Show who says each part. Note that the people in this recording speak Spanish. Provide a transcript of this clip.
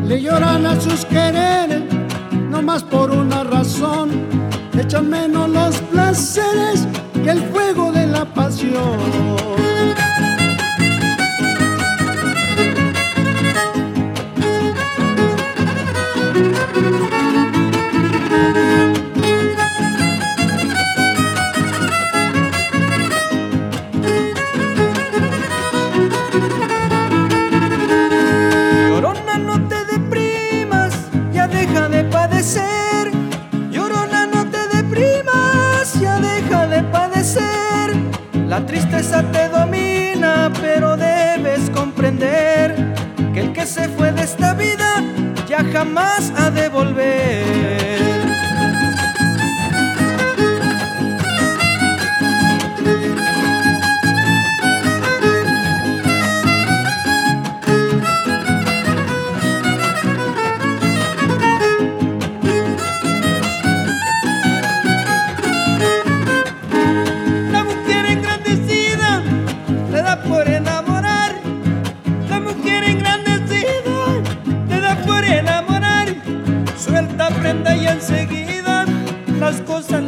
Speaker 1: le lloran a sus quereres, no más por una razón, echan menos los placeres que el fuego de la pasión.
Speaker 2: Llorona, no te deprimas, ya deja de padecer. Llorona, no te deprimas, ya deja de padecer. La tristeza te domina, pero debes comprender que el que se fue de esta vida ya jamás ha de volver.
Speaker 3: La mujer engrandecida le da por enamorar. La mujer engrandecida le da por enamorar. Suelta prenda y enseguida las cosas